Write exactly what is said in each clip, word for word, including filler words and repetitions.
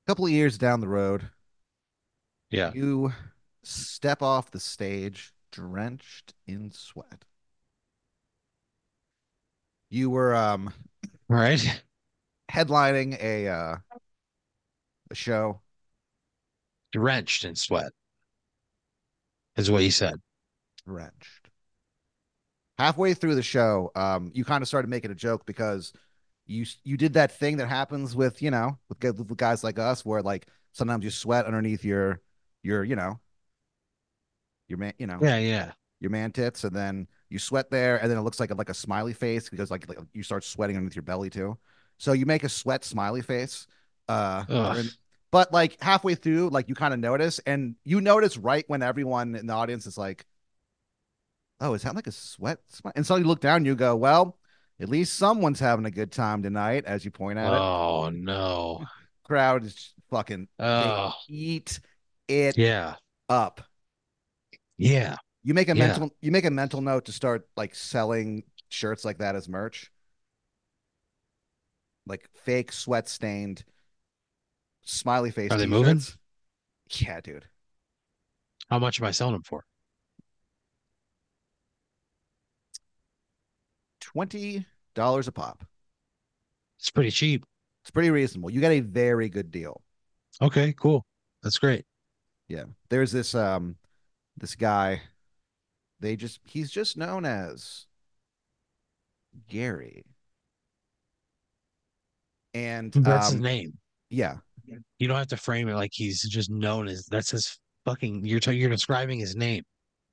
couple of years down the road, Yeah. you step off the stage drenched in sweat. You were um, All right. headlining a uh, a show, Drenched in sweat is what you said. drenched. Halfway through the show, um, you kind of started making a joke because you you did that thing that happens with you know with, with guys like us, where like sometimes you sweat underneath your your you know your man you know Yeah, yeah. your man tits, and then you sweat there, and then it looks like a, like a smiley face because like, like you start sweating underneath your belly too. So you make a sweat smiley face uh Ugh. during, but like halfway through, like you kind of notice, and you notice right when everyone in the audience is like, "Oh, is that like a sweat?" Smile? And so you look down, and you go, "Well, at least someone's having a good time tonight." As you point at it, Oh no. crowd is fucking they Oh, eat it yeah. up. Yeah. You make a Yeah. mental you make a mental note to start like selling shirts like that as merch, like fake sweat stained smiley face Are they moving? t-shirts. Yeah, dude. How much am I selling them for? twenty dollars a pop. It's pretty cheap. It's pretty reasonable. You get a very good deal. Okay, cool. That's great. Yeah. There's this um this guy, they just he's just known as Gary. And That's his um name. yeah. You don't have to frame it like he's just known as that's his fucking you're t- you're describing his name.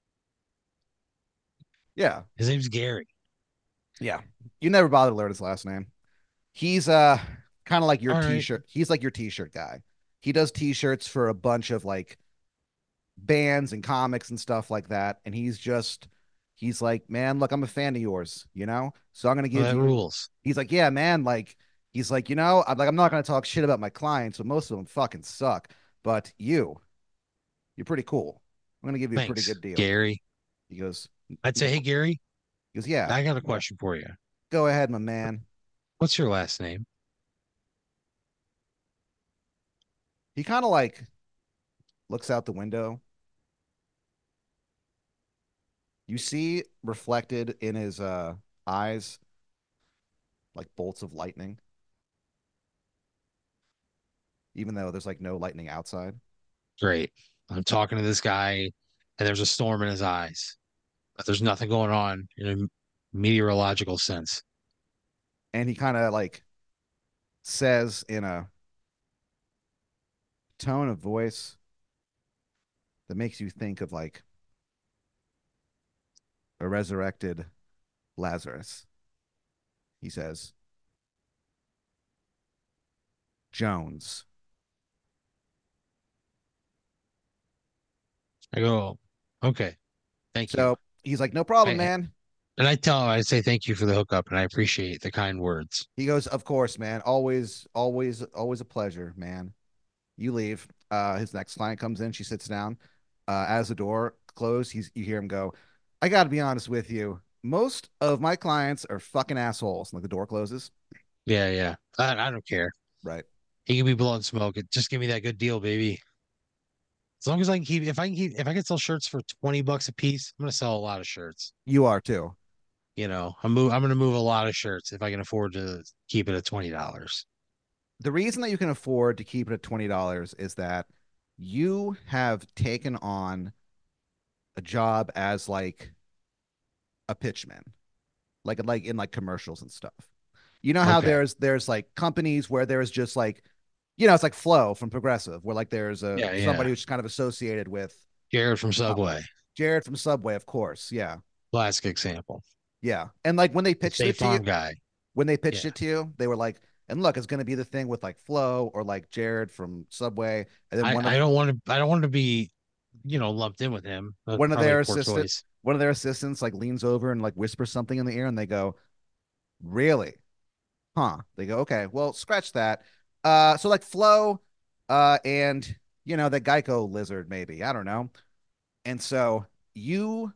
Yeah. His name's Gary. Yeah. You never bother to learn his last name. He's uh kind of like your All right. t-shirt. He's like your t-shirt guy. He does t-shirts for a bunch of like bands and comics and stuff like that. And he's just, he's like, man, look, I'm a fan of yours, you know? So I'm going to Well, give that you, rules. he's like, yeah, man. Like, he's like, you know, I'm like, I'm not going to talk shit about my clients, but most of them fucking suck. But you, you're pretty cool. I'm going to give you a pretty Thanks, good deal. Gary. He goes, I'd he say, goes, hey, Gary, he goes, yeah, I got a question for you. go ahead, my man. What's your last name? He kind of like looks out the window. You see reflected in his uh, eyes like bolts of lightning, even though there's like no lightning outside. Great. I'm talking to this guy, and there's a storm in his eyes, but there's nothing going on in a meteorological sense. And he kind of like says in a tone of voice that makes you think of like a resurrected Lazarus. He says, Jones. I go, okay, thank you. So he's like, no problem, I, man. and I tell him, I say thank you for the hookup, and I appreciate the kind words. He goes, of course, man. Always, always, always a pleasure, man. You leave. Uh, his next client comes in. She sits down. Uh, as the door closed, he's you hear him go, I got to be honest with you. Most of my clients are fucking assholes. Like the door closes. Yeah, yeah. I, I don't care. Right. He can be blowing smoke. Just give me that good deal, baby. As long as I can keep, if I can keep, if I can sell shirts for twenty bucks a piece, I'm gonna sell a lot of shirts. You are too. You know, I'm move, I'm gonna move a lot of shirts if I can afford to keep it at twenty dollars. The reason that you can afford to keep it at twenty dollars is that you have taken on a job as like a pitchman, like like in like commercials and stuff. You know how Okay. there's there's like companies where there's just like, you know, it's like Flow from Progressive, where like there's a Yeah, somebody yeah. who's kind of associated with Jared from uh, Subway, Jared from Subway, of course. Yeah. classic example. Yeah. And like when they The pitched State it to you, Farm guy. when they pitched Yeah. it to you, they were like, and look, it's going to be the thing with like Flow or like Jared from Subway. And then I one I of don't want to I don't want to be, you know, lumped in with him. That's one of probably a their poor assistant choice. one of their assistants like leans over and like whispers something in the ear, and they go, really? Huh? They go, okay, well, scratch that. Uh, so like Flo, uh, and you know, the Geico lizard, maybe. I don't know. And so you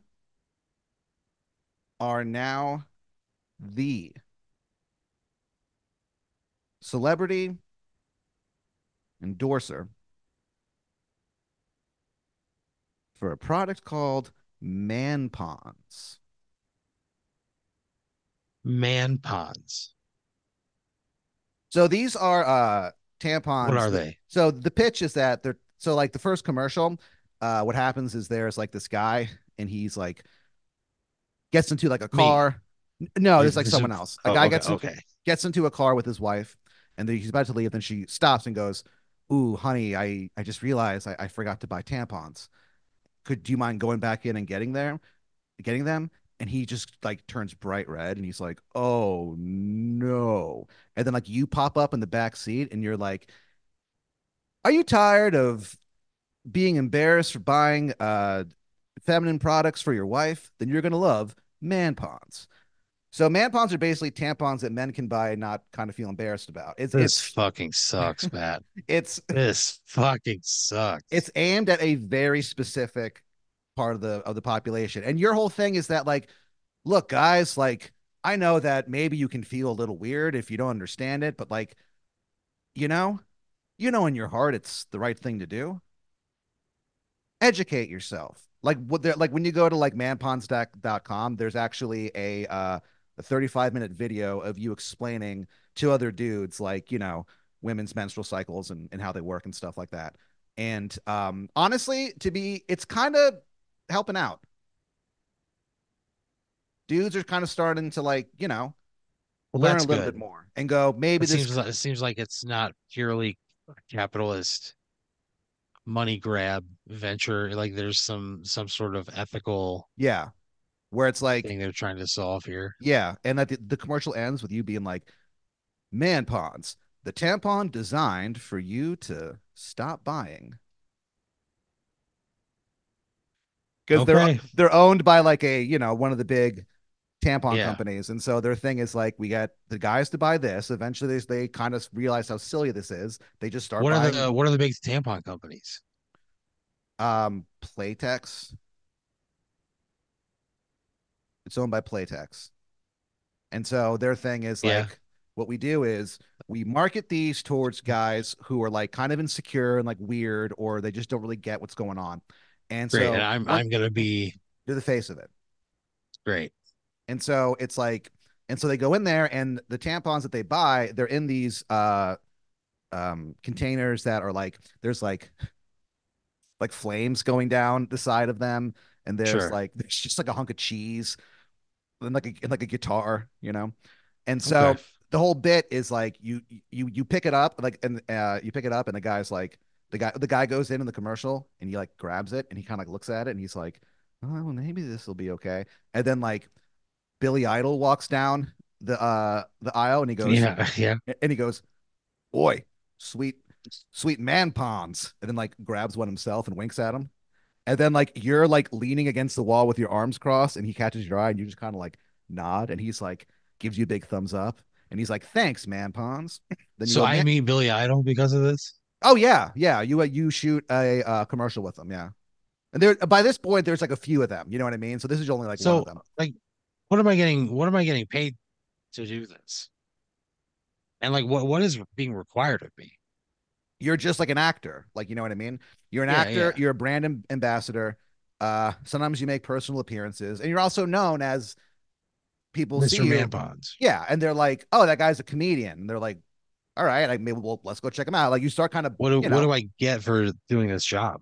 are now the celebrity endorser for a product called Man-Pons. Man ponds. So these are uh What tampons are that, they? so the pitch is that they're, so like the first commercial, uh what happens is there's like this guy and he's like gets into like a Me. car. No, Like, there's like this is- someone else. A oh, guy okay, gets in, okay. gets into a car with his wife, and then he's about to leave. Then she stops and goes, "Ooh, honey, I I just realized I, I forgot to buy tampons. Could do you mind going back in and getting there, getting them?" And he just like turns bright red, and he's like, "Oh no!" And then like you pop up in the back seat, and you're like, "Are you tired of being embarrassed for buying uh feminine products for your wife? Then you're gonna love Man-Pons." So man-pons are basically tampons that men can buy and not kind of feel embarrassed about. It's This it's fucking sucks, Matt. it's This fucking sucks. it's aimed at a very specific part of the of the population. And your whole thing is that like, look, guys, like I know that maybe you can feel a little weird if you don't understand it, but like, you know, you know in your heart it's the right thing to do. Educate yourself. Like what they're like when you go to like manpons dot com, there's actually a uh a thirty-five minute video of you explaining to other dudes like, you know, women's menstrual cycles and, and how they work and stuff like that. And um honestly, to be it's kind of helping out. Dudes are kind of starting to like, you know, Well, learn a that's little bit good. more and go, maybe It this, seems like it seems like it's not purely capitalist money grab venture. Like there's some some sort of ethical yeah, where it's like, thing they're trying to solve here. yeah. And that the, the commercial ends with you being like, Man-Pons, the tampon designed for you to stop buying. Because they're Okay. they're owned by like a, you know, one of the big tampon Yeah. companies, and so their thing is like we get the guys to buy this. Eventually, they, they kind of realize how silly this is. They just start What are buying the what are the big tampon companies? um Playtex. It's owned by Playtex, and so their thing is Yeah. like what we do is we market these towards guys who are like kind of insecure and like weird, or they just don't really get what's going on, and Great. And so I'm we're I'm gonna be they're the face of it. great. And so it's like, and so they go in there and the tampons that they buy, they're in these uh um containers that are like there's like like flames going down the side of them, and there's Sure. like there's just like a hunk of cheese and like a and like a guitar, you know. And Okay. so the whole bit is like you you you pick it up like and uh you pick it up and the guy's like the guy the guy goes in in the commercial and he like grabs it and he kind of like looks at it and he's like, oh well, maybe this will be okay. And then like Billy Idol walks down the uh the aisle and he goes Yeah. Yeah. and he goes, "Boy, sweet sweet man pawns," and then like grabs one himself and winks at him. And then like you're like leaning against the wall with your arms crossed and he catches your eye and you just kind of like nod and he's like gives you a big thumbs up and he's like, "Thanks, man pawns." Then you So go, I "Man, meet Billy Idol because of this. oh yeah, yeah, you uh, you shoot a uh, commercial with them, yeah." And there by this point there's like a few of them, you know what I mean? So this is only like one of So them. like, what am I getting? What am I getting paid to do this? And like, what what is being required of me? You're just like an actor. Like, you know what I mean? You're an Yeah. actor, Yeah. you're a brand am- ambassador. Uh, sometimes you make personal appearances, and you're also known as people see mister you. Manponds. Yeah, and they're like, "Oh, that guy's a comedian." And they're like, "All right, like maybe we'll let's go check him out." Like you start kind of, What do you what know, do I get for doing this job?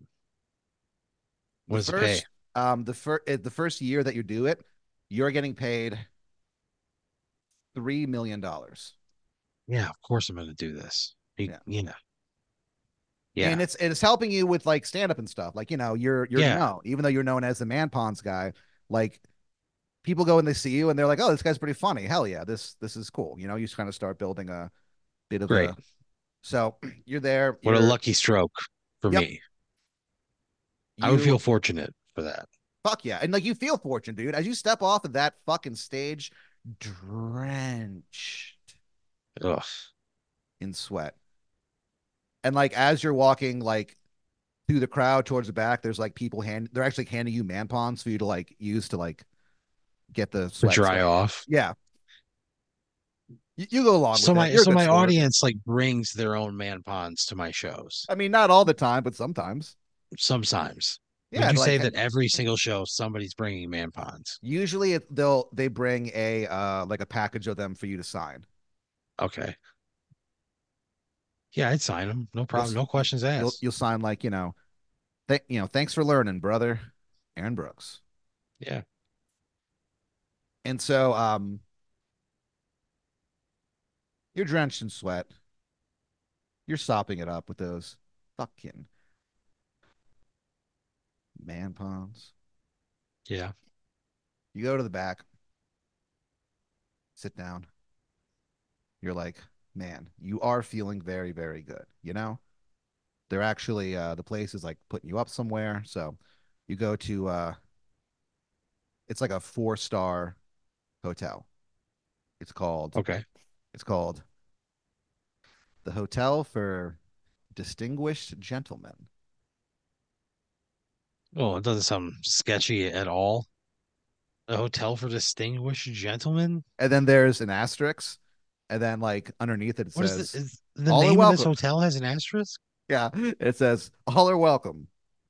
What the does it pay? first um the first the first year that you do it, you're getting paid three million dollars. Yeah, of course I'm going to do this. You, Yeah. you know, yeah, And it's it's helping you with like stand up and stuff. Like, you know, you're you're yeah, known, even though you're known as the man pawns guy, like people go and they see you and they're like, "Oh, this guy's pretty funny. Hell yeah, this this is cool." You know, you just kind of start building a bit of great. a. So you're there. What a You're lucky stroke for yep. me. I would You feel fortunate for that. fuck yeah, and like you feel fortunate, dude, as you step off of that fucking stage, drenched Ugh. in sweat, and like as you're walking like through the crowd towards the back, there's like people hand they're actually handing you man pawns for you to like use to like get the To sweat dry stuff. off. Yeah, You, you go along with So that. my You're a so good my sport. audience like brings their own man ponds to my shows. I mean, not all the time, but sometimes. Sometimes. Would Yeah, you like say that every single show somebody's bringing man ponds? usually it, they'll they bring a uh like a package of them for you to sign. Okay. Yeah, I'd sign them. No You'll problem. No you, questions you'll asked. you'll sign like, you know, th you know, thanks for learning, brother, Aaron Brooks. Yeah. And so um you're drenched in sweat. You're sopping it up with those fucking man ponds. Yeah. You go to the back, sit down. You're like, man, you are feeling very, very good. You know, they're actually uh, the place is like putting you up somewhere. So you go to uh, it's like a four star hotel. It's called Okay. it's called the Hotel for Distinguished Gentlemen. Oh, it doesn't sound sketchy at all. A hotel for distinguished gentlemen? And then there's an asterisk, and then like underneath it, it What is the says is the all are name of this welcome. hotel has an asterisk? Yeah, it says all are welcome.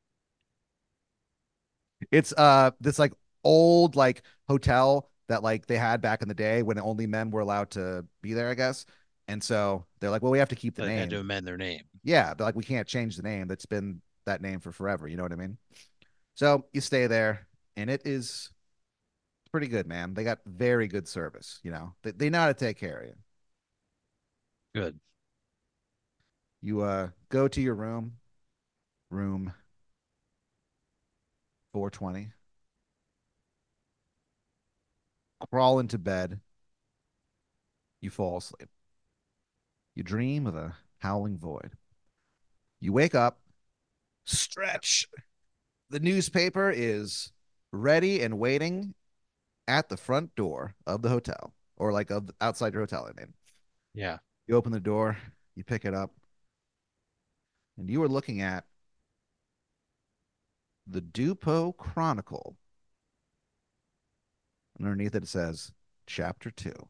It's uh this like old like hotel that like they had back in the day when only men were allowed to be there, I guess. And so they're like, well, we have to keep the They had to name. amend their name. Yeah, they're like, we can't change the name. That's been that name for forever. You know what I mean? So you stay there, and it is pretty good, man. They got very good service. You know, they, they know how to take care of you. Good. You uh go to your room, room four twenty, crawl into bed, you fall asleep. You dream of a howling void. You wake up, stretch. The newspaper is ready and waiting at the front door of the hotel, or like of outside your hotel. I mean, Yeah. you open the door, you pick it up, and you are looking at the Dupo Chronicle. Underneath it, it says Chapter Two.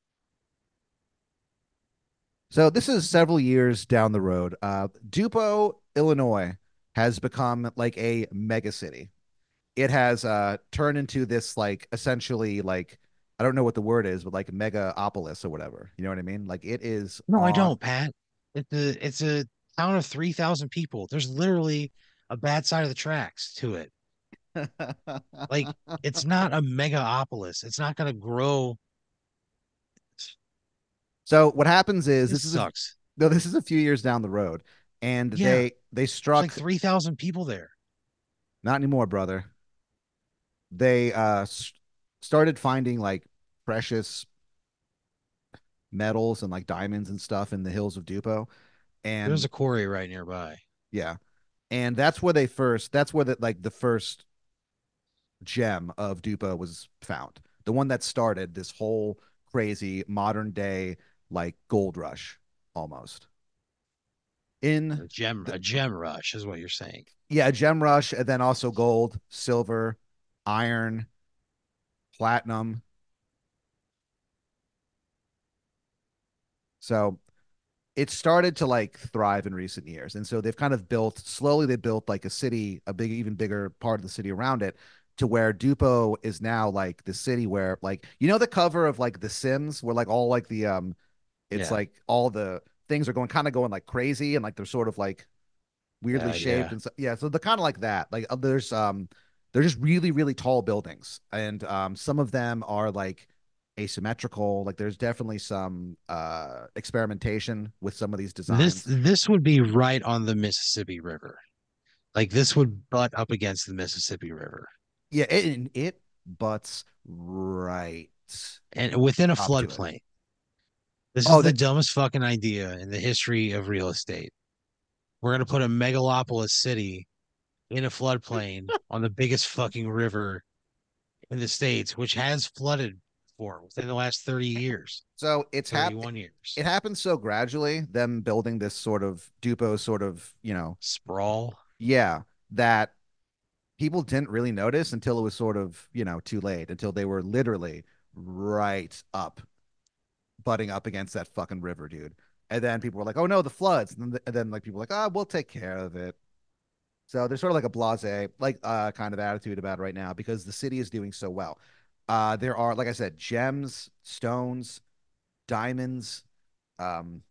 So this is several years down the road. Uh, Dupo, Illinois, has become like a mega city. It has uh turned into this like essentially like I don't know what the word is, but like megaopolis or whatever. You know what I mean? Like it is No, I on. don't, Pat. It's a it's a town of three thousand people. There's literally a bad side of the tracks to it. Like it's not a megaopolis. It's not going to grow. So what happens is This this is a sucks. no, this is a few years down the road, and Yeah. they they There's like struck three thousand people there. not anymore, brother. They uh s- started finding like precious metals and like diamonds and stuff in the hills of Dupo, There's and a quarry right nearby. yeah, and that's where they first that's where the like the first gem of Dupa was found. The one that started this whole crazy modern day like gold rush almost. In A gem the a gem rush is what you're saying. yeah, gem rush and then also gold, silver, iron, platinum. So it started to like thrive in recent years. And so they've kind of built slowly they built like a city, a big even bigger part of the city around it to where Dupo is now like the city where like you know the cover of like The Sims where like all like the um it's Yeah. like all the things are going kind of going like crazy and like they're sort of like weirdly Yeah, shaped yeah. and so yeah, so they're kind of like that. Like uh, there's um they're just really really tall buildings and um some of them are like asymmetrical. Like there's definitely some uh experimentation with some of these This designs. this would be right on the Mississippi River. Like this would butt up against the Mississippi River. Yeah, it it butts right And within a up to it. floodplain. This is Oh, the that dumbest fucking idea in the history of real estate. We're gonna put a megalopolis city in a floodplain on the biggest fucking river in the States, which has flooded for within the last thirty years, so it's hap thirty-one years. it happens so gradually, them building this sort of Dupo sort of, you know, Sprawl. yeah, that people didn't really notice until it was sort of, you know, too late, until they were literally right up. butting up against that fucking river, dude. And then people were like, "Oh no, the floods," and then, and then like people were like, "Ah, we'll take care of it." So there's sort of like a blasé, like uh, kind of attitude about it right now because the city is doing so well. Uh, there are, like I said, gems, stones, diamonds. Um,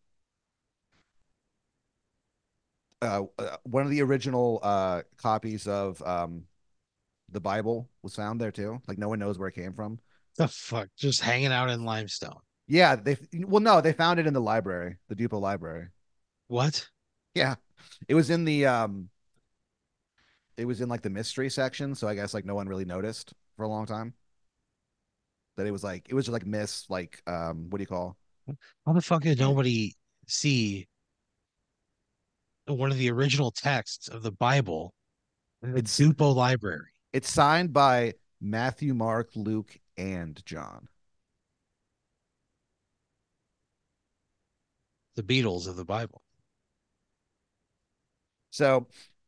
uh, uh, One of the original uh, copies of um, the Bible was found there too. Like no one knows where it came from. The fuck? Just hanging out in limestone. Yeah, they well, no, they found it in the library, the Dupo library. What? Yeah, it was in the um, it was in like the mystery section, so I guess like no one really noticed for a long time that it was like it was just like miss like um, what do you call? How the fuck did nobody see one of the original texts of the Bible in the It's Dupo library? it's signed by Matthew, Mark, Luke, and John. The Beatles of the Bible. So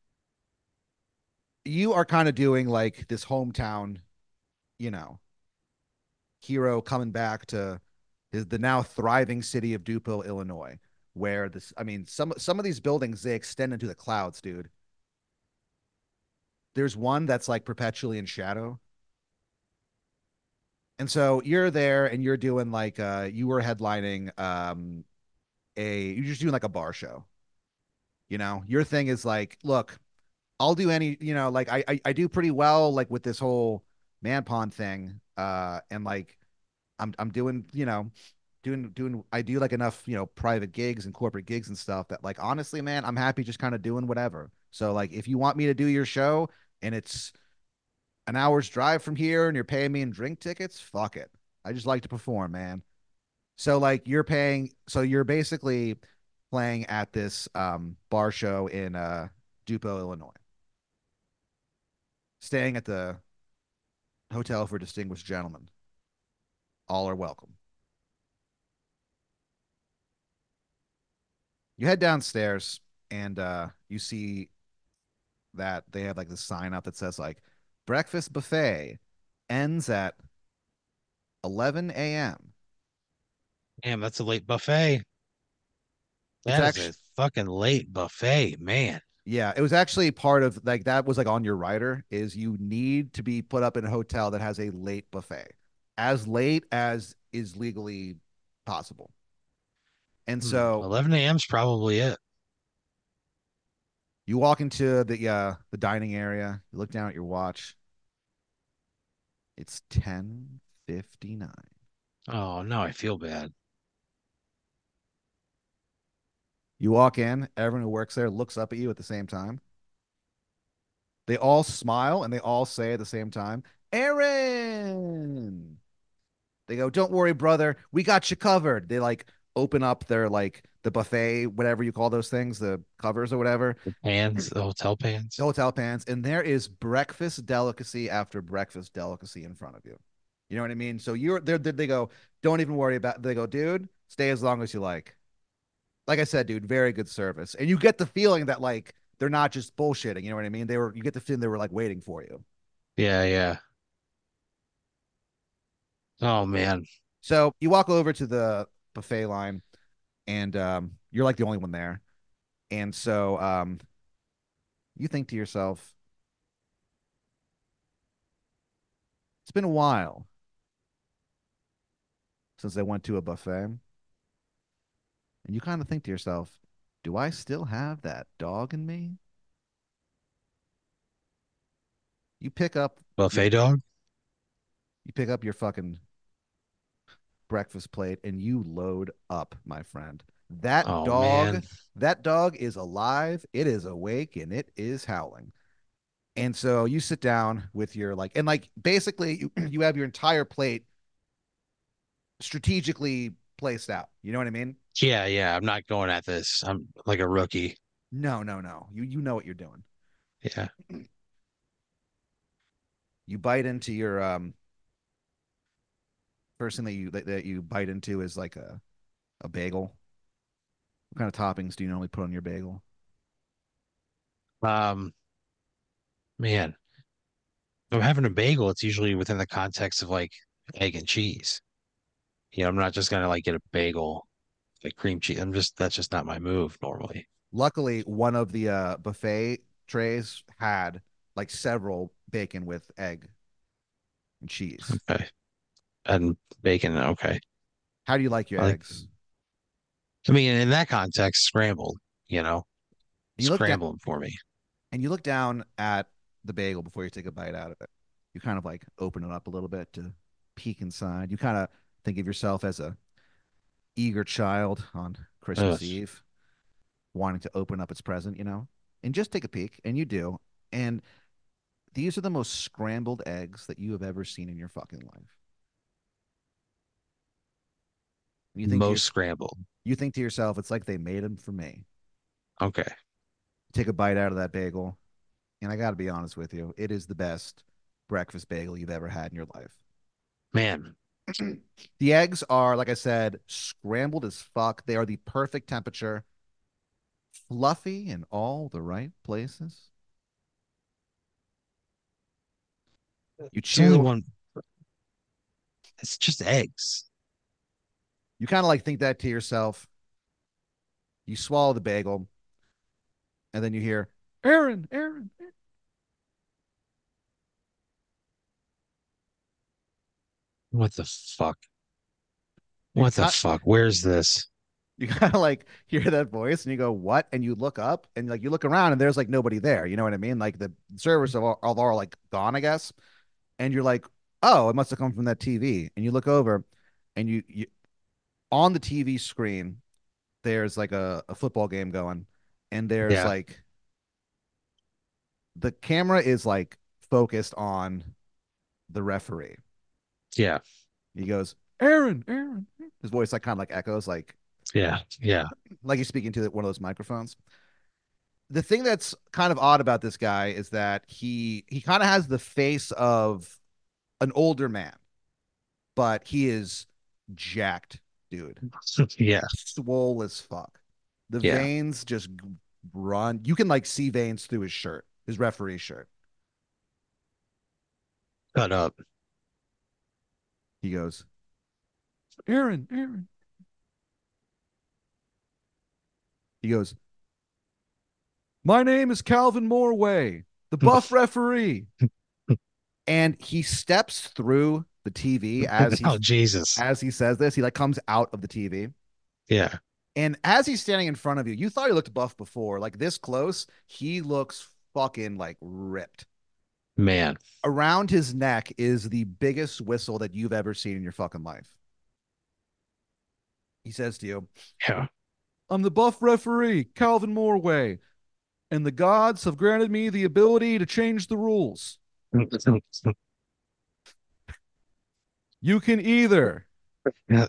you are kind of doing like this hometown, you know, hero coming back to his, the now thriving city of Dupo, Illinois, where this, I mean, some some of these buildings they extend into the clouds, dude. There's one that's like perpetually in shadow. And so you're there and you're doing like uh you were headlining um a you're just doing like a bar show. You know, your thing is like, look, I'll do any, you know, like I, I I do pretty well like with this whole man pond thing. Uh and like I'm I'm doing, you know, doing doing I do like enough, you know, private gigs and corporate gigs and stuff that like honestly, man, I'm happy just kind of doing whatever. So like if you want me to do your show and it's an hour's drive from here and you're paying me in drink tickets, fuck it. I just like to perform, man. So like you're paying so you're basically playing at this um bar show in uh Dupo, Illinois. Staying at the Hotel for Distinguished Gentlemen. All are welcome. You head downstairs and uh you see that they have like this sign up that says like breakfast buffet ends at eleven a m. Damn, that's a late buffet. It's That is actually a fucking late buffet, man. yeah, it was actually part of like that was like on your rider is you need to be put up in a hotel that has a late buffet. As late as is legally possible. And Hmm. so eleven a m is probably it. you walk into the uh the dining area, you look down at your watch. It's ten fifty-nine. Oh, no, I feel bad. You walk in, everyone who works there looks up at you at the same time. They all smile and they all say at the same time, Aaron. They go, "Don't worry, brother. We got you covered." They like open up their like the buffet, whatever you call those things, the covers or whatever, The pans, the hotel the pans. hotel pans, and there is breakfast delicacy after breakfast delicacy in front of you. You know what I mean? So you're there. They go, "Don't even worry about." They go, "Dude, stay as long as you like." Like I said, dude, very good service, and you get the feeling that like they're not just bullshitting. You know what I mean? They were. You get the feeling they were like waiting for you. Yeah, yeah. Oh man. So you walk over to the buffet line, and um, you're like the only one there. And so um, you think to yourself, it's been a while since I went to a buffet. And you kind of think to yourself, do I still have that dog in me? You pick up your Buffet dog? you pick up your fucking breakfast plate and you load up, my friend. That Oh dog, man. that dog is alive, it is awake, and it is howling. And so you sit down with your like and like basically you, you have your entire plate strategically placed out. You know what I mean? Yeah, yeah. I'm not going at this. I'm like a rookie. No, no, no. You you know what you're doing. Yeah. You bite into your um first thing that you that, that you bite into is like a a bagel. What kind of toppings do you normally put on your bagel? Um, man, if I'm having a bagel, it's usually within the context of like egg and cheese. You know, I'm not just gonna like get a bagel, like cream cheese. I'm just that's just not my move normally. Luckily, one of the uh, buffet trays had like several bacon with egg and cheese. Okay. And bacon, okay. How do you like your I like eggs? I mean, in that context, scrambled, you know, And you look down scramble them for me. and you look down at the bagel before you take a bite out of it. You kind of like open it up a little bit to peek inside. You kind of think of yourself as a eager child on Ugh. Christmas Eve, wanting to open up its present, you know, and just take a peek. And you do. And these are the most scrambled eggs that you have ever seen in your fucking life. And you think to your, Most scrambled. you think to yourself, it's like they made them for me. Okay. Take a bite out of that bagel, and I got to be honest with you, it is the best breakfast bagel you've ever had in your life. Man, The eggs are, like I said, scrambled as fuck. They are the perfect temperature, fluffy in all the right places. You it's only chew, one. It's just eggs. you kind of like think that to yourself. You swallow the bagel, and then you hear, Aaron, Aaron. What the fuck? You What the cut, fuck? Where's this? you kind of like hear that voice, and you go, what? And you look up, and like you look around, and there's like nobody there. You know what I mean? Like the servers are all, are all like gone, I guess. And you're like, oh, it must have come from that T V. And you look over, and you, you on the T V screen, there's like a, a football game going, and there's Yeah. like the camera is like focused on the referee. Yeah. He goes, Aaron, Aaron. His voice like kind of like echoes, like Yeah. Yeah. like he's speaking to one of those microphones. The thing that's kind of odd about this guy is that he he kind of has the face of an older man, but he is jacked, dude. Yeah. Swole as fuck. The Yeah. veins just run. You can like see veins through his shirt, his referee shirt. Cut up. He goes, Aaron, Aaron. He goes, my name is Calvin Morway, the buff referee. And he steps through the T V as he Oh, Jesus. as he says this. He like comes out of the T V. Yeah. And as he's standing in front of you, you thought he looked buff before. Like this close, he looks fucking like ripped. Man. Around his neck is the biggest whistle that you've ever seen in your fucking life. He says to you, Yeah. I'm the buff referee, Calvin Morway, and the gods have granted me the ability to change the rules. You can either Yeah.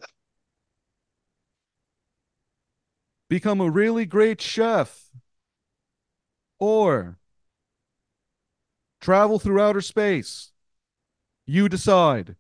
become a really great chef or travel through outer space. You decide.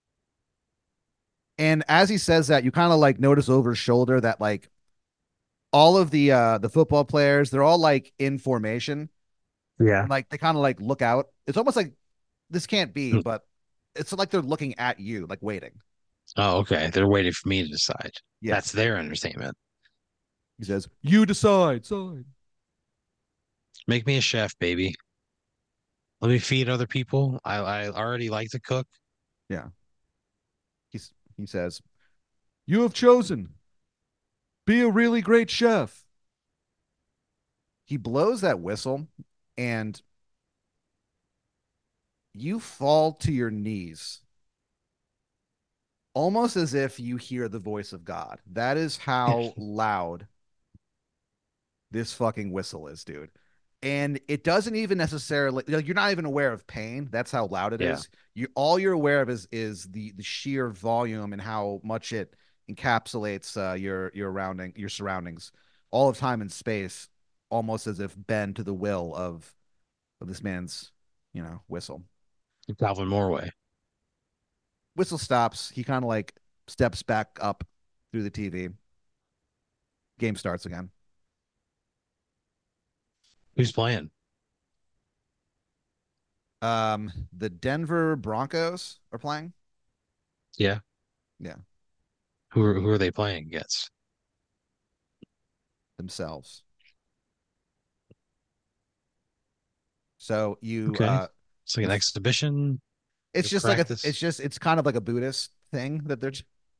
And as he says that, you kind of like notice over his shoulder that like all of the uh the football players, they're all like in formation Yeah. and like they kind of like look out. It's almost like this can't be, but it's like they're looking at you, like waiting. Oh, okay. They're waiting for me to decide. Yeah. That's their entertainment. He says, "You decide." Side. Make me a chef, baby. Let me feed other people. I, I already like to cook. Yeah. He's he says, "You have chosen. Be a really great chef." He blows that whistle and you fall to your knees almost as if you hear the voice of God. That is how loud this fucking whistle is, dude. And it doesn't even necessarily like, you're not even aware of pain. That's how loud it Yeah. is. You all you're aware of is is the the sheer volume and how much it encapsulates uh, your your surrounding your surroundings. All of time and space, almost as if bend to the will of of this man's, you know, whistle. Calvin Morway. Whistle stops. He kind of like steps back up through the T V. Game starts again. Who's playing? Um, the Denver Broncos are playing. Yeah. Yeah. Who are who are they playing against? themselves. So you Okay. uh It's like the an exhibition it's or just like a it's practice. just it's kind of like a Buddhist thing that they're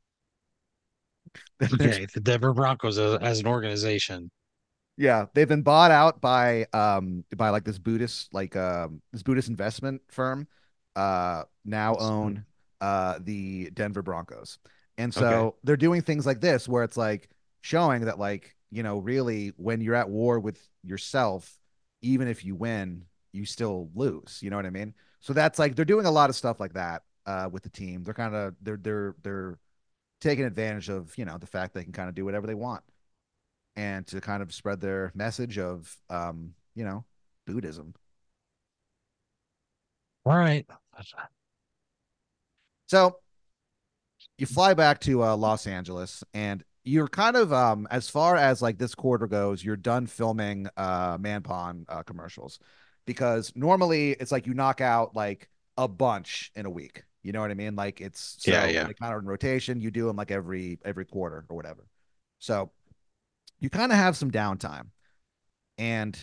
that they're Okay, the Denver Broncos as, as an organization. yeah, they've been bought out by um by like this Buddhist like um this Buddhist investment firm uh now own uh the Denver Broncos. And Okay. so they're doing things like this where it's like showing that like, you know, really when you're at war with yourself, even if you win, you still lose. You know what I mean? So that's like they're doing a lot of stuff like that uh with the team. They're kind of they're they're they're taking advantage of, you know, the fact they can kind of do whatever they want and to kind of spread their message of, um, you know, Buddhism. All right. So you fly back to uh, Los Angeles, and you're kind of, um, as far as like this quarter goes, you're done filming uh, Man uh, commercials because normally it's like you knock out like a bunch in a week. You know what I mean? Like it's Yeah, so yeah. they kind of in rotation. You do them like every every quarter or whatever. So you kind of have some downtime and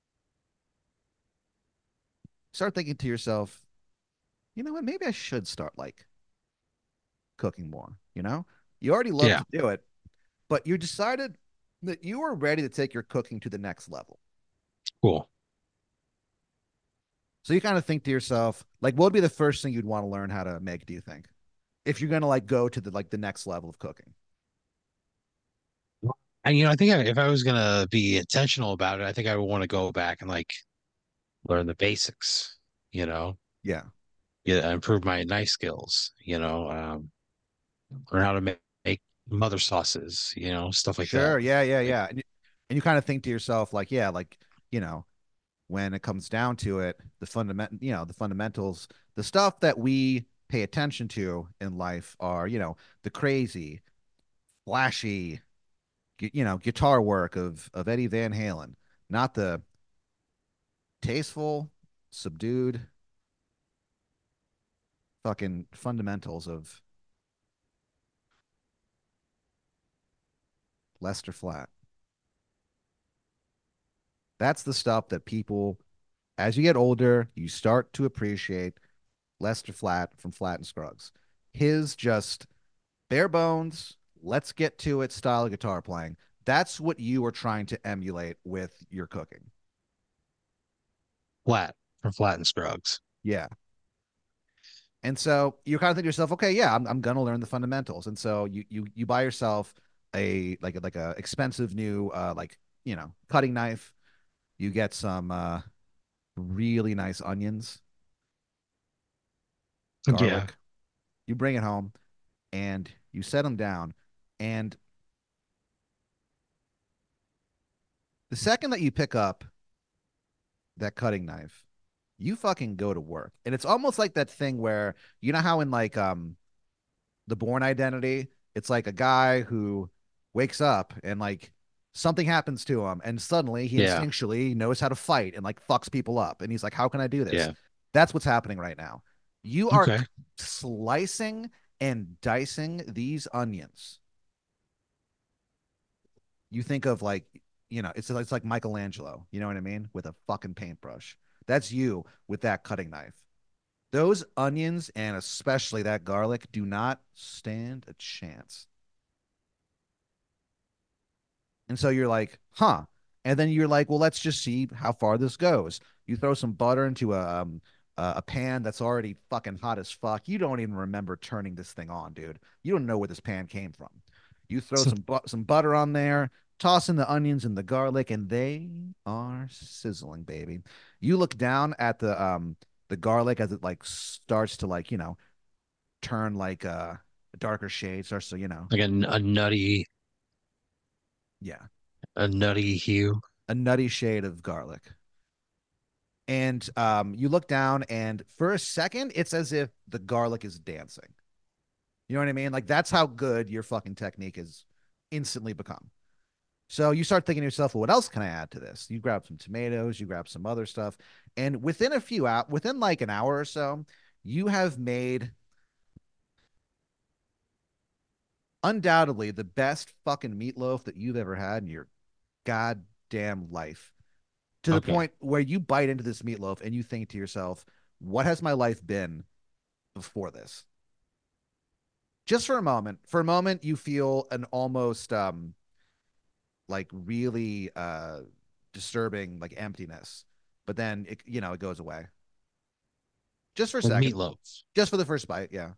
start thinking to yourself, you know what? Maybe I should start like cooking more, you know? You already love Yeah. to do it, but you decided that you were ready to take your cooking to the next level. Cool. So you kind of think to yourself, like, what would be the first thing you'd want to learn how to make, do you think? If you're gonna like go to the like the next level of cooking. And you know, I think I, if I was gonna be intentional about it, I think I would want to go back and like learn the basics, you know, Yeah. yeah, improve my knife skills, you know, um, learn how to make, make mother sauces, you know, stuff like that. Sure. Yeah, yeah, Like, yeah. And you, and you kind of think to yourself, like, yeah, like, you know, when it comes down to it, the fundament, you know, the fundamentals, the stuff that we pay attention to in life are, you know, the crazy, flashy, you know, guitar work of of Eddie Van Halen, not the tasteful, subdued, fucking fundamentals of Lester Flat. That's the stuff that people, as you get older, you start to appreciate Lester Flat from Flat and Scruggs. His just bare bones, let's get to it style of guitar playing. That's what you are trying to emulate with your cooking. flat from Flat and Scruggs. Yeah. And so you kind of think to yourself, okay, yeah, I'm, I'm gonna learn the fundamentals. And so you you you buy yourself a like a, like a expensive new uh like you know cutting knife. You get some uh really nice onions, Yeah. garlic. You bring it home and you set them down. And the second that you pick up that cutting knife, you fucking go to work. And it's almost like that thing where you know how in like um the Born Identity, it's like a guy who wakes up and like something happens to him and suddenly he Yeah. instinctually knows how to fight and like fucks people up and he's like, how can I do this? Yeah. That's what's happening right now. You are Okay. slicing and dicing these onions. You think of like, you know, it's it's like Michelangelo, you know what I mean, with a fucking paintbrush. That's you with that cutting knife. Those onions and especially that garlic do not stand a chance. And so you're like, huh. And then you're like, well, let's just see how far this goes. You throw some butter into a um, a pan that's already fucking hot as fuck. You don't even remember turning this thing on, dude. You don't know where this pan came from. You throw So some bu- some butter on there, toss in the onions and the garlic, and they are sizzling, baby. You look down at the um the garlic as it like starts to like you know turn like uh, a darker shade, starts to you know like a, a nutty, yeah a nutty hue. a nutty shade of garlic. And um, you look down, and for a second, it's as if the garlic is dancing. You know what I mean? Like that's how good your fucking technique has instantly become. So you start thinking to yourself, well, what else can I add to this? You grab some tomatoes, you grab some other stuff, and within a few out, within like an hour or so, you have made undoubtedly the best fucking meatloaf that you've ever had in your goddamn life. To the Okay. point where you bite into this meatloaf and you think to yourself, what has my life been before this? Just for a moment, for a moment, you feel an almost um like really uh disturbing like emptiness, but then it you know it goes away just for a With second, meatloaf. just for the first bite. Yeah.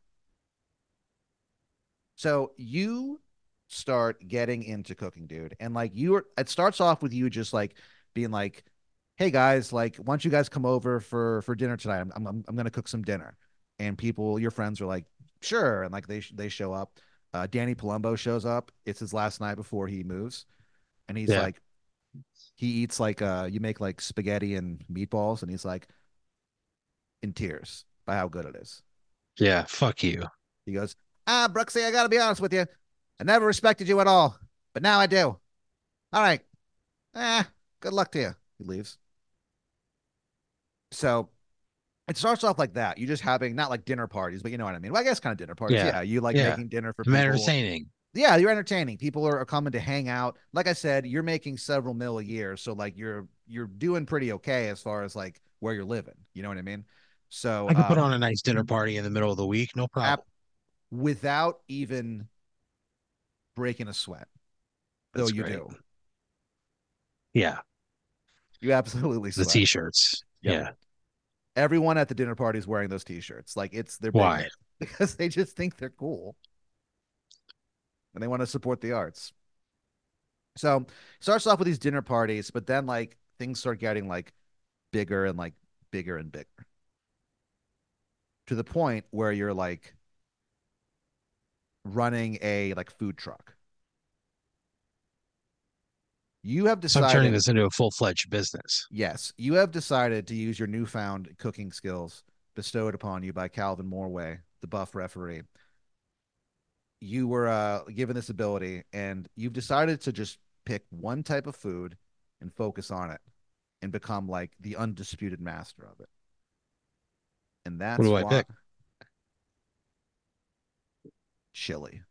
So you start getting into cooking, dude. And like you are, it starts off with you just like being like, hey guys, like, why don't you guys come over for for dinner tonight? I'm I'm I'm gonna cook some dinner. And people, your friends are like, sure. And like they they show up. Uh, Danny Palumbo shows up. It's his last night before he moves. And he's Yeah. like, he eats like uh you make like spaghetti and meatballs, and he's like in tears by how good it is. Yeah. Fuck you. He goes, ah, Brooksy, I gotta be honest with you. I never respected you at all, but now I do. All right. Eh, good luck to you. He leaves. So it starts off like that. You just having not like dinner parties, but you know what I mean. Well, I guess kind of dinner parties. Yeah. Yeah, you like Yeah. making dinner for I'm people. entertaining. Yeah, you're entertaining. People are, are coming to hang out. Like I said, you're making several mil a year, so like you're you're doing pretty okay as far as like where you're living. You know what I mean? So I could put um, on a nice dinner party in the middle of the week. No ap- problem. without even breaking a sweat, though That's you great. do. Yeah. You absolutely The sweat. t-shirts. Yep. Yeah. Everyone at the dinner party is wearing those t-shirts. Like it's their big Why? hit because they just think they're cool and they want to support the arts. So it starts off with these dinner parties, but then like things start getting like bigger and like bigger and bigger to the point where you're like running a like food truck. You have So I'm turning decided, this into a full-fledged business. yes, you have decided to use your newfound cooking skills bestowed upon you by Calvin Morway, the buff referee. You were uh, given this ability, and you've decided to just pick one type of food and focus on it and become like the undisputed master of it. And What that's do I why pick? chili.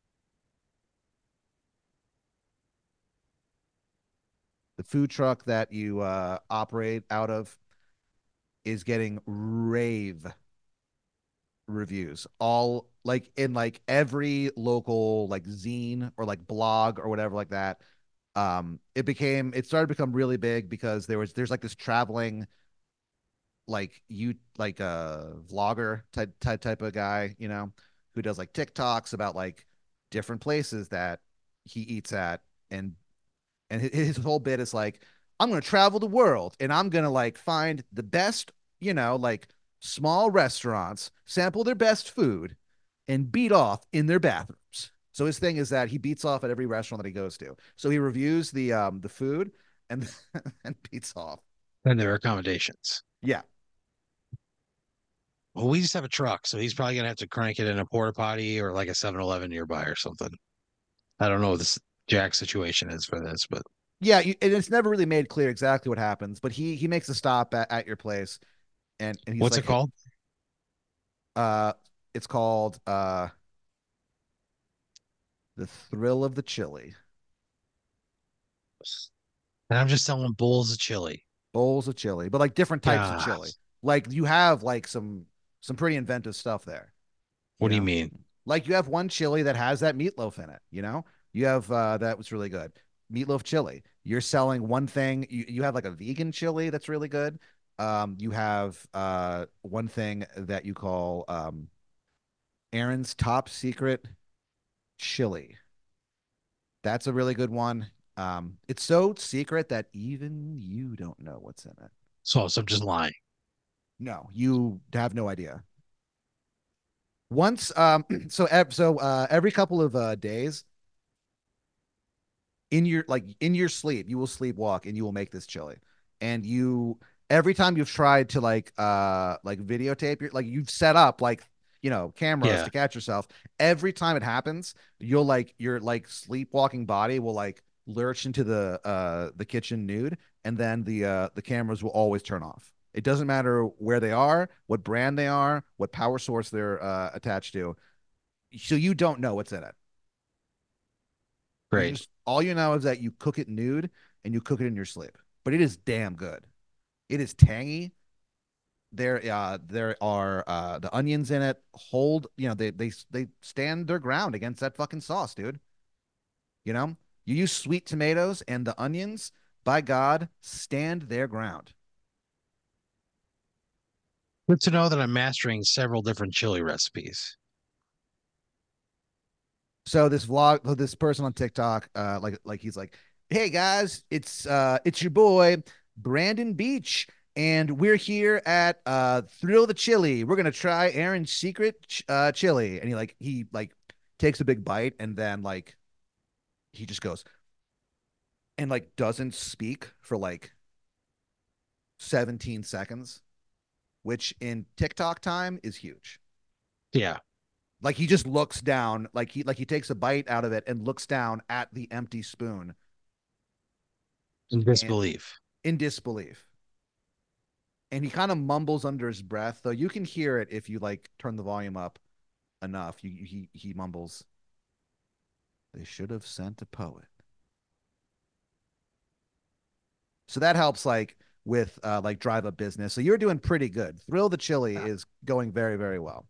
The food truck that you uh, operate out of is getting rave reviews, all like in like every local like zine or like blog or whatever like that. Um, it became it started to become really big because there was there's like this traveling like you like a vlogger type type type of guy, you know, who does like TikToks about like different places that he eats at, and and his whole bit is like, I'm gonna travel the world and I'm gonna like find the best, you know, like small restaurants, sample their best food, and beat off in their bathrooms. So his thing is that he beats off at every restaurant that he goes to. So he reviews the um the food and and beats off. And there are accommodations. Yeah. Well, we just have a truck, so he's probably gonna have to crank it in a porta potty or like a Seven Eleven nearby or something. I don't know what this Jack situation is for this, but Yeah, you, and it's never really made clear exactly what happens, but he he makes a stop at, at your place, and and he's what's like, it hey, called? uh, it's called uh the thrill of the chili. And I'm just selling bowls of chili. Bowls of chili, but like different types of God, chili. Like you have like some some pretty inventive stuff there, you what do you know? mean? Like you have one chili that has that meatloaf in it, you know? You have uh that was really good. Meatloaf chili. You're selling one thing, you, you have like a vegan chili that's really good. Um, you have uh one thing that you call um Aaron's top secret chili. That's a really good one. Um, it's so secret that even you don't know what's in it. So, so I'm just lying. No, you have no idea. Once, um, so so uh, every couple of uh, days in your like in your sleep, you will sleepwalk and you will make this chili. And you every time you've tried to like uh like videotape your like you've set up like you know cameras Yeah. to catch yourself. Every time it happens, you'll like your like sleepwalking body will like lurch into the uh the kitchen nude, and then the uh the cameras will always turn off. It doesn't matter where they are, what brand they are, what power source they're uh, attached to. So you don't know what's in it. You Great. just all you know is that you cook it nude and you cook it in your sleep. But it is damn good. It is tangy. There uh there are uh the onions in it hold, you know, they they they stand their ground against that fucking sauce, dude. You know? You use sweet tomatoes and the onions, by God, stand their ground. Good to know that I'm mastering several different chili recipes. So this vlog, this person on TikTok, uh, like like he's like, "Hey guys, it's uh, it's your boy Brandon Beach, and we're here at uh, Thrill the Chili. We're gonna try Aaron's secret ch- uh, chili." And he like he like takes a big bite, and then like he just goes and like doesn't speak for like seventeen seconds, which in TikTok time is huge. Yeah, Like he just looks down, like he like he takes a bite out of it and looks down at the empty spoon in and disbelief. in disbelief. And he kind of mumbles under his breath, though you can hear it if you like turn the volume up enough. You, he he mumbles, "They should have sent a poet." So that helps like with uh like drive up business. So you're doing pretty good. Thrill the Chili Yeah, is going very very well.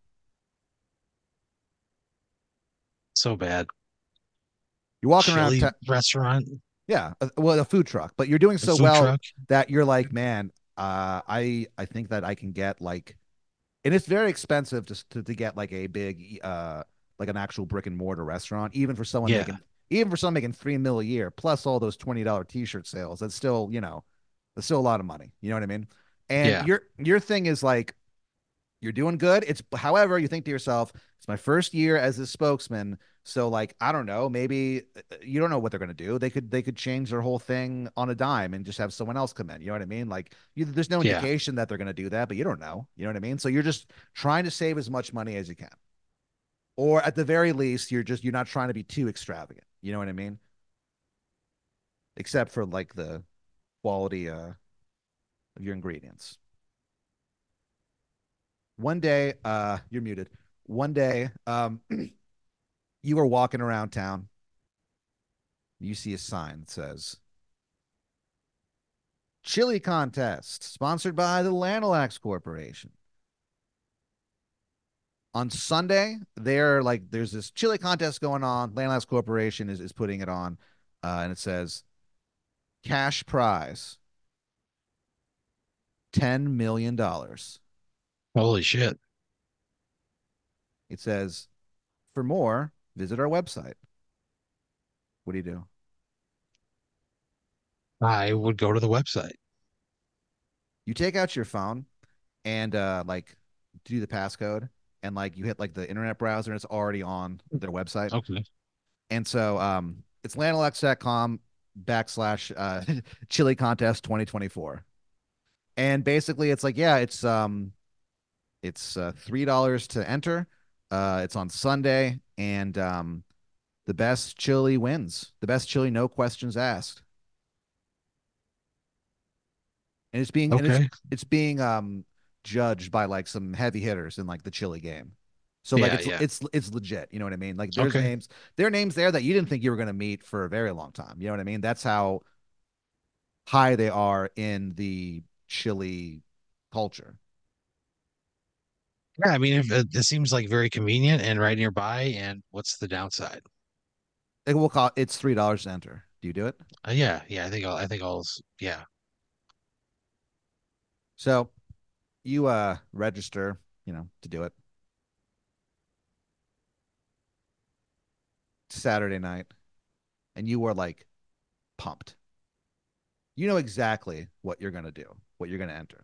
so bad. You're walking around Chili t- restaurant, yeah, a, well a food truck, but you're doing a so food well truck. that you're like, "Man, uh I I think that I can get like," and it's very expensive to, to to get like a big uh like an actual brick and mortar restaurant, even for someone Yeah, making even for someone making three mil a year, plus all those twenty dollar t-shirt sales. That's still, you know, that's still a lot of money. You know what I mean? And yeah, your your thing is like you're doing good. It's however, you think to yourself, it's my first year as a spokesman. So like, I don't know, maybe uh, you don't know what they're gonna do. They could they could change their whole thing on a dime and just have someone else come in. You know what I mean? Like you, there's no yeah. indication that they're gonna do that, but you don't know. You know what I mean? So you're just trying to save as much money as you can. Or at the very least, you're just you're not trying to be too extravagant. You know what I mean? Except for like the quality uh, of your ingredients. One day, uh, you're muted. One day, um, you are walking around town. You see a sign that says Chili Contest, sponsored by the Lanolax Corporation. On Sunday, they're like, there's this chili contest going on. Lanolax Corporation is, is putting it on. Uh, and it says cash prize ten million dollars. Holy shit. It says, for more, visit our website. What do you do? I would go to the website. You take out your phone and uh, like do the passcode and like you hit like the internet browser and it's already on their website. Okay. And so um, it's lanolax dot com backslash uh, chili contest twenty twenty-four. And basically it's like, yeah, it's um it's uh, three dollars to enter. Uh, it's on Sunday and um, the best chili wins. The best chili, no questions asked. And it's being and it's Okay. it's being um judged by like some heavy hitters in like the chili game. So like Yeah, it's yeah. it's it's legit, you know what I mean? Like there's Okay. names there are names there that you didn't think you were going to meet for a very long time. You know what I mean? That's how high they are in the chili culture. Yeah, I mean, if it, it seems like very convenient and right nearby. And what's the downside? It will cost it's three dollars to enter. Do you do it? Uh, yeah, yeah. I think I'll. I think I'll. s- Yeah. So you uh register, you know, to do it. Saturday night, and you were like pumped. You know exactly what you're gonna do, what you're gonna enter.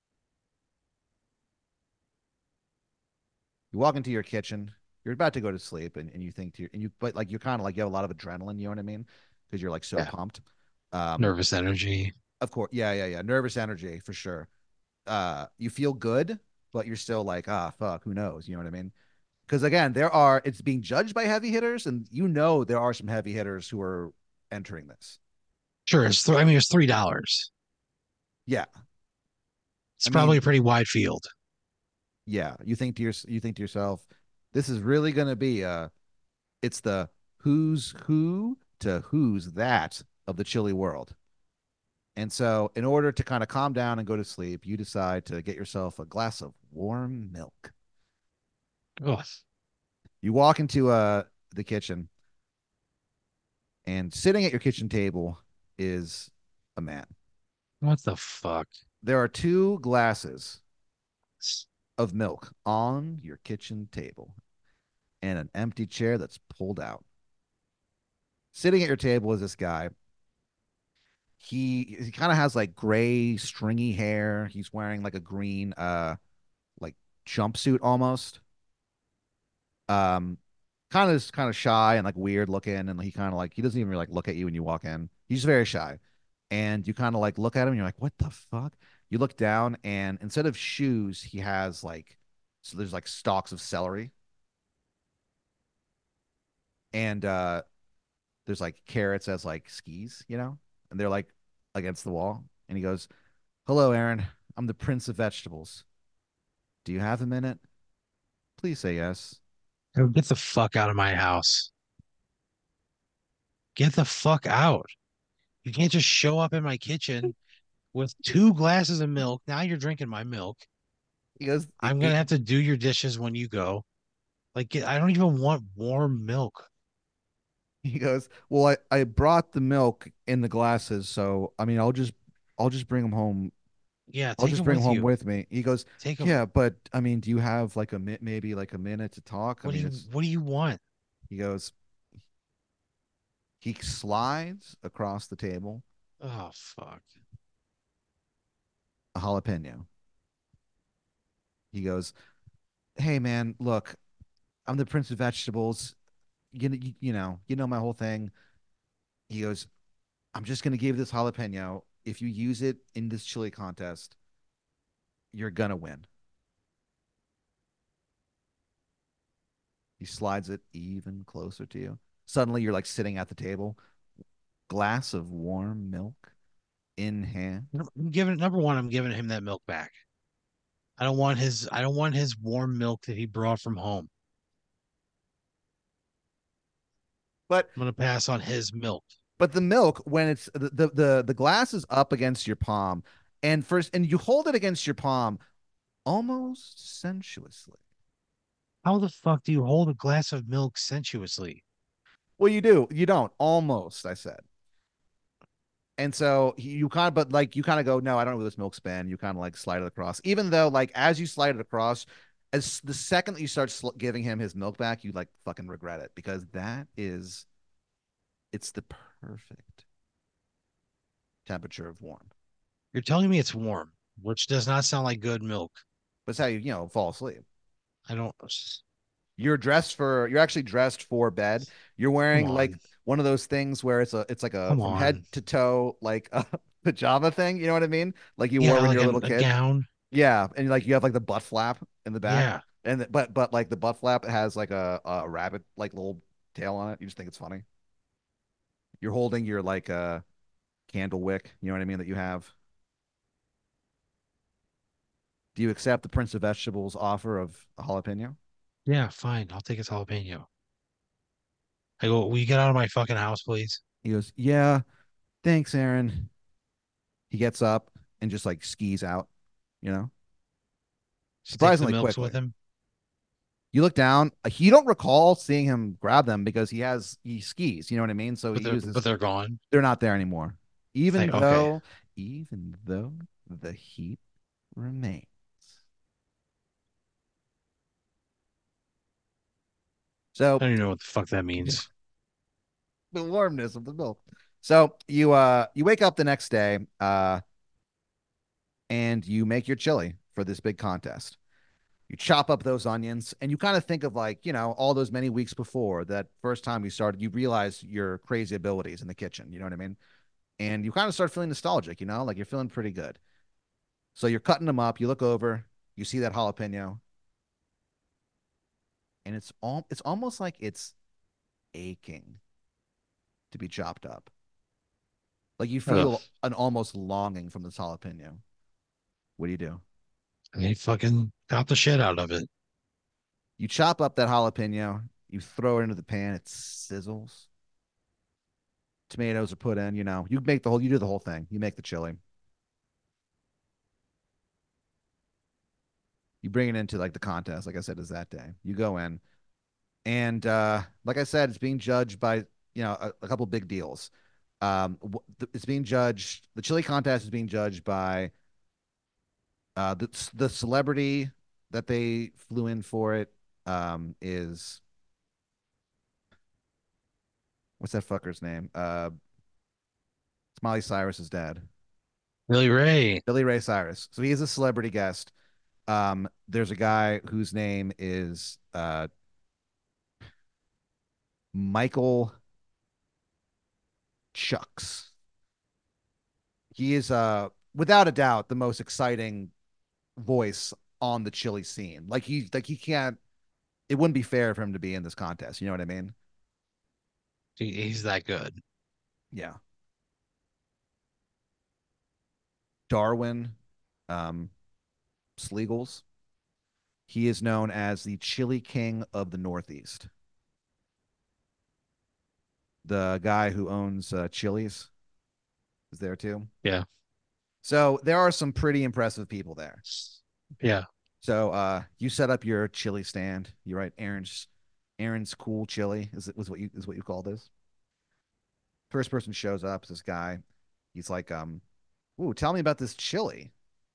You walk into your kitchen, you're about to go to sleep, and, and you think to your, and you, but like you're kind of like you have a lot of adrenaline, you know what I mean? Because you're like so Yeah. pumped. Um, Nervous energy. of course, yeah, yeah, yeah. Nervous energy for sure. Uh, you feel good, but you're still like, ah, fuck, who knows? You know what I mean? Because again, there are, it's being judged by heavy hitters, and you know there are some heavy hitters who are entering this. Sure. It's. Th- I mean, it's three dollars. Yeah, It's I probably mean, a pretty wide field. yeah. You think to your, you think to yourself, this is really gonna be uh, it's the who's who to who's that of the chilly world. And so, in order to kind of calm down and go to sleep, you decide to get yourself a glass of warm milk. Oh, You walk into uh, the kitchen, and sitting at your kitchen table is a man. what the fuck? There are two glasses of milk on your kitchen table and an empty chair that's pulled out. Sitting at your table is this guy. He he kind of has like gray, stringy hair. He's wearing like a green uh like jumpsuit almost. Um kind of kind of shy and like weird looking, and he kind of like he doesn't even like look at you when you walk in. He's very shy. And you kind of like look at him and you're like, what the fuck? You look down and instead of shoes, he has like so there's like stalks of celery and uh there's like carrots as like skis, you know? And they're like against the wall. And he goes, hello, Aaron. I'm the Prince of Vegetables. Do you have a minute? Please say yes. Oh, get the fuck out of my house. Get the fuck out. You can't just show up in my kitchen with two glasses of milk. Now you're drinking my milk. He goes, I'm he, gonna have to do your dishes when you go. Like, get, I don't even want warm milk. he goes, well, I, I brought the milk in the glasses, so I mean, I'll just I'll just bring them home. Yeah, I'll take just them bring them with home you. with me. He goes, Take them. yeah, but I mean, do you have like a mi- maybe like a minute to talk? I What do mean, you it's what do you want? he goes, he slides across the table Oh fuck. a jalapeno. He goes, hey man, look, I'm the Prince of Vegetables. You, you, you know, you know my whole thing. He goes, I'm just gonna give you this jalapeno. If you use it in this chili contest, you're gonna win. He slides it even closer to you. Suddenly, you're like sitting at the table, glass of warm milk in hand. I'm giving number one, I'm giving him that milk back. I don't want his I don't want his warm milk that he brought from home. But I'm gonna pass on his milk. but the milk, when it's the the the, the glass is up against your palm, and first and you hold it against your palm almost sensuously. How the fuck do you hold a glass of milk sensuously? Well, you do. You don't. Almost, I said. And so you kind of, but like you kind of go, no, I don't know where this milk's been. You kind of like slide it across, even though like as you slide it across, as the second that you start sl- giving him his milk back, you like fucking regret it because that is, it's the perfect temperature of warm. You're telling me it's warm, which does not sound like good milk. But it's how you, you know, fall asleep. I don't You're dressed for, you're actually dressed for bed. You're come wearing like on. one of those things where it's a, it's like a Come from head on. to toe, like a pajama thing. You know what I mean? Like you wore Yeah, when you like were a a, little a kid. gown. Yeah, and like you have like the butt flap in the back, Yeah. and the, but but like the butt flap has like a a rabbit like little tail on it. You just think it's funny. You're holding your like uh candle wick. You know what I mean that you have. Do you accept the Prince of Vegetables offer of a jalapeno? Yeah, fine. I'll take his jalapeno. I go, will you get out of my fucking house, please? He goes, yeah, thanks, Aaron. He gets up and just like skis out. You know, Just takes the surprisingly milks quickly. with him. You look down. You don't recall seeing him grab them because he has he skis. You know what I mean? So he But they're uses but they're gone. they're not there anymore. It's Even like, okay. though, even though the heat remains. I So don't even know what the fuck that means. the warmness of the milk. So you uh you wake up the next day uh and you make your chili for this big contest. You chop up those onions and you kind of think of like, you know, all those many weeks before that first time you started, you realize your crazy abilities in the kitchen. You know what I mean? And you kind of start feeling nostalgic, you know, like you're feeling pretty good. So you're cutting them up. You look over, you see that jalapeno, and it's all it's almost like it's aching to be chopped up. Like you Ugh. feel an almost longing from this jalapeno. What do you do? And he fucking got the shit out of it. You chop up that jalapeno, you throw it into the pan, it sizzles, Tomatoes are put in. You know, you make the whole. You do the whole thing. You make the chili. You bring it into like the contest. Like I said, is that day. You go in, and uh, like I said, it's being judged by you know a, a couple big deals. Um, it's being judged. The chili contest is being judged by uh, the the celebrity that they flew in for it um, is what's that fucker's name? Uh, it's Miley Cyrus's dad, Billy Ray. Billy Ray Cyrus. So he is a celebrity guest. Um, there's a guy whose name is uh, Michael Chucks. He is uh, without a doubt the most exciting voice on the chili scene. Like he like he can't. It wouldn't be fair for him to be in this contest. You know what I mean? He, he's that good. Yeah. Darwin, um, Slegels. He is known as the Chili King of the Northeast. The guy who owns uh, Chili's is there too. Yeah. So there are some pretty impressive people there. Yeah. So uh, you set up your chili stand. You write Aaron's Aaron's cool chili is it was what you is what you call this. First person shows up is this guy. He's like, um, ooh, tell me about this chili.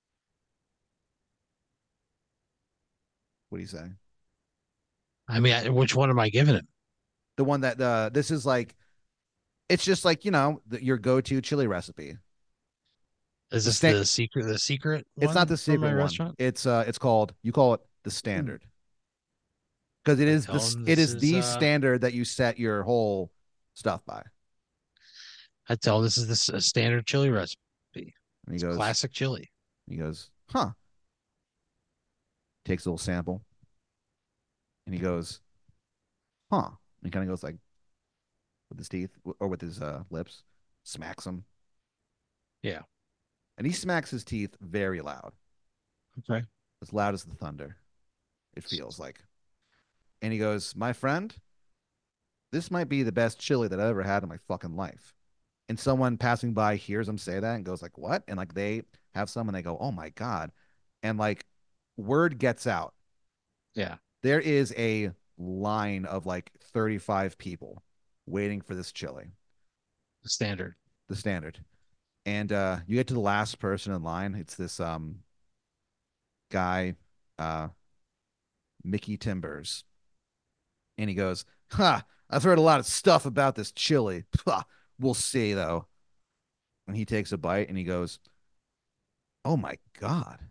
What do you say? I mean, I, which one am I giving him? The one that uh, this is like it's just like you know the, your go-to chili recipe. Is The this sta- the secret the secret it's not one the from my secret one. restaurant? It's uh, it's called you call it the Hmm. standard because it I is tell this him it this is is the uh standard that you set your whole stuff by. I tell him this is this a standard chili recipe. And he It's goes, classic chili. he goes, huh? Takes a little sample and he goes, huh? And he kind of goes like with his teeth or with his uh, lips, smacks them, Yeah. and he smacks his teeth very loud, Okay. as loud as the thunder. It feels like, and he goes, my friend, this might be the best chili that I've ever had in my fucking life. And someone passing by hears him say that and goes like, what? And like they have some and they go, oh my god, and like word gets out. Yeah. There is a line of like thirty-five people waiting for this chili, Standard. the standard. And uh, you get to the last person in line. It's this um guy, uh, Mickey Timbers. And he goes, ha, I've heard a lot of stuff about this chili. Pah, we'll see, though. And he takes a bite and he goes, oh my God.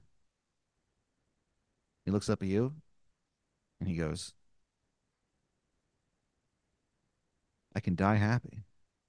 He looks up at you and he goes, I can die happy.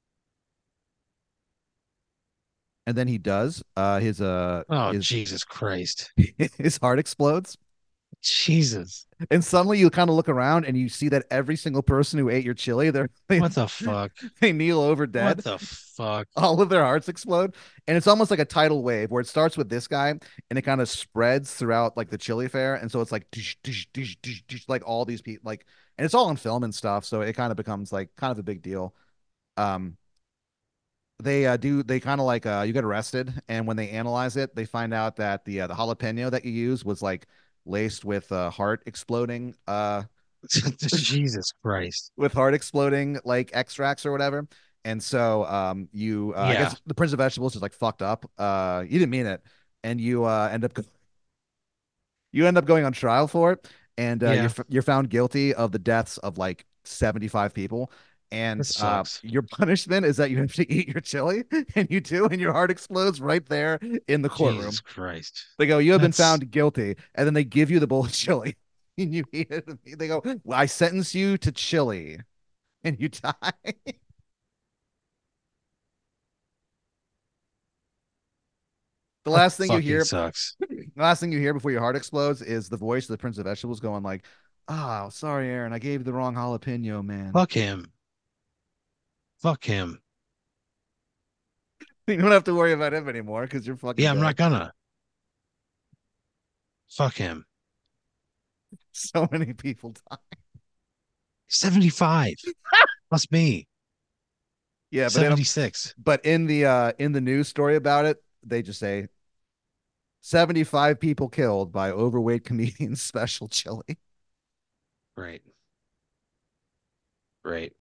And then he does. Uh, his uh, Oh, his Jesus Christ. his heart explodes. Jesus. And suddenly you kind of look around and you see that every single person who ate your chili, they're, they What the fuck? they kneel over What dead. the fuck? All of their hearts explode. And it's almost like a tidal wave where it starts with this guy and it kind of spreads throughout like the chili fair. And so it's like dish, dish, dish, dish, dish, like all these people like and it's all on film and stuff. So it kind of becomes like kind of a big deal. Um they uh, do they kind of like uh you get arrested and when they analyze it, they find out that the uh, the jalapeno that you use was like laced with uh heart exploding uh Jesus Christ. with heart exploding like extracts or whatever. And so um you uh, I Yeah. guess the Prince of Vegetables is like fucked up. Uh you didn't mean it. And you uh end up you end up going on trial for it and uh you're Yeah. you're found guilty of the deaths of like seventy-five people. And This uh sucks. your punishment is that you have to eat your chili and you do and your heart explodes right there in the Jesus courtroom. Christ. They go, you have been That's found guilty, and then they give you the bowl of chili and you eat it. They go, well, I sentence you to chili and you die. The that last thing you fucking hear, sucks. the last thing you hear before your heart explodes is the voice of the Prince of Vegetables going like, "Oh, sorry, Aaron, I gave you the wrong jalapeno, man." Fuck him. Fuck him. You don't have to worry about him anymore because you're fucking Yeah, I'm not dead. gonna. Fuck him. So many people die. seventy-five. Plus me. Yeah, but in a, seventy-six. but in the uh in the news story about it, they just say seventy-five people killed by overweight comedians special chili. Right. Right.